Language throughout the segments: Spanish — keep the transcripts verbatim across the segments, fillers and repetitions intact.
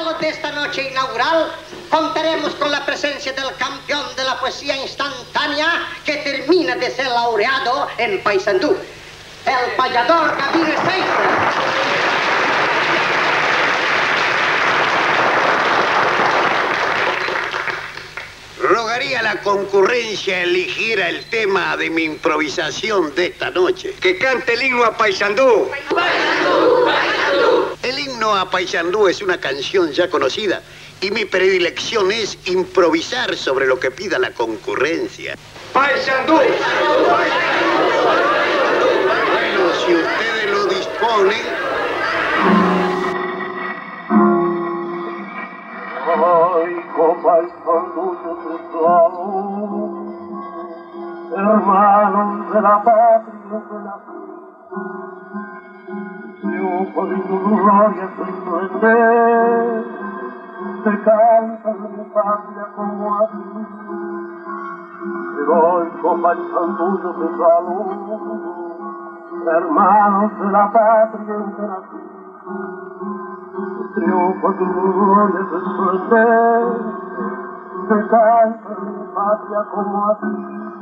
regalo de esta noche inaugural, contaremos con la presencia del campeón de la poesía instantánea que termina de ser laureado en Paysandú, el payador Gabino Ezeiza. Rogaría a la concurrencia eligiera el tema de mi improvisación de esta noche. Que cante el himno a Paysandú. Paysandú, Paysandú. El himno a Paysandú es una canción ya conocida y mi predilección es improvisar sobre lo que pida la concurrencia. Paysandú. Bueno, si ustedes lo disponen. Ay, Paysandú, hermanos de la patria de la triunfo de tu gloria, tu esplendor, te cantan mi patria como a ti. Heroico Paysandú, yo te saludo, hermanos de la patria en que nací. Triunfo de tu gloria, tu esplendor, te cantan mi patria como a ti.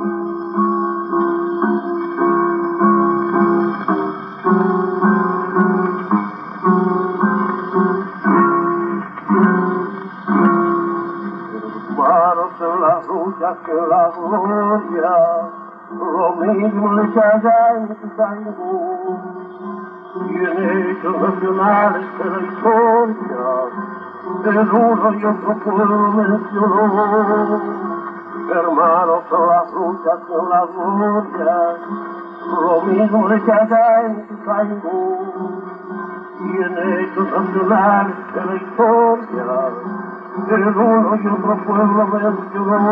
Hermanos en las luchas que la gloria, lo mismo le allá en Ituzaingó, y en hechos nacionales de la historia, el uno y otro pueblo mencionó. Hermanos en las luchas que la gloria, lo mismo le allá en Ituzaingó, y en hechos nacionales de la historia, el uno y otro pueblo mencionó.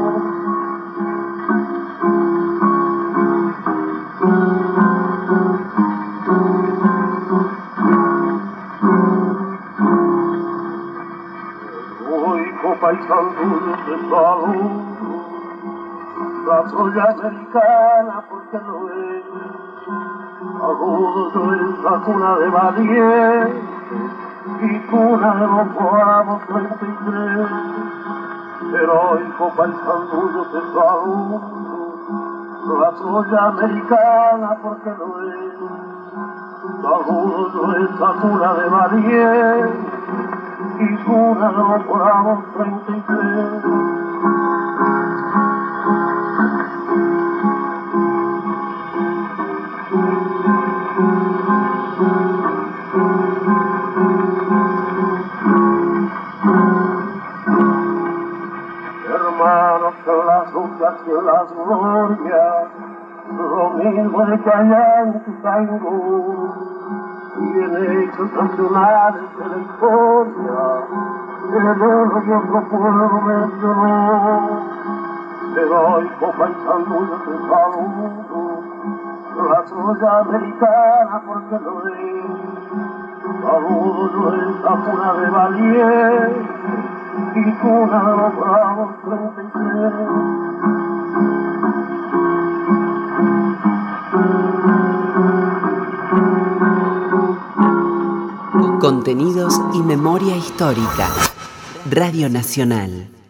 Hoy, Paysandú, yo te saludo, la Troya americana porque lo es. Agudo es la cuna de valientes y cuna de los bravos treinta y tres. Heroico Paysandú, yo te saludo, la Troya americana porque lo es. Agudo es la cuna de valientes y cuna de los bravos treinta y tres. Hermanos en las luchas y en las glorias, lo mismo de que allá en Ituzaingó, y en hechos nacionales de la historia, el uno y otro pueblo mencionó. Heroico Paysandú, yo te saludo, la Troya americana porque lo es. Saludo yo esta cuna de valientes y cuna de los bravos treinta y tres. Contenidos y memoria histórica. Radio Nacional.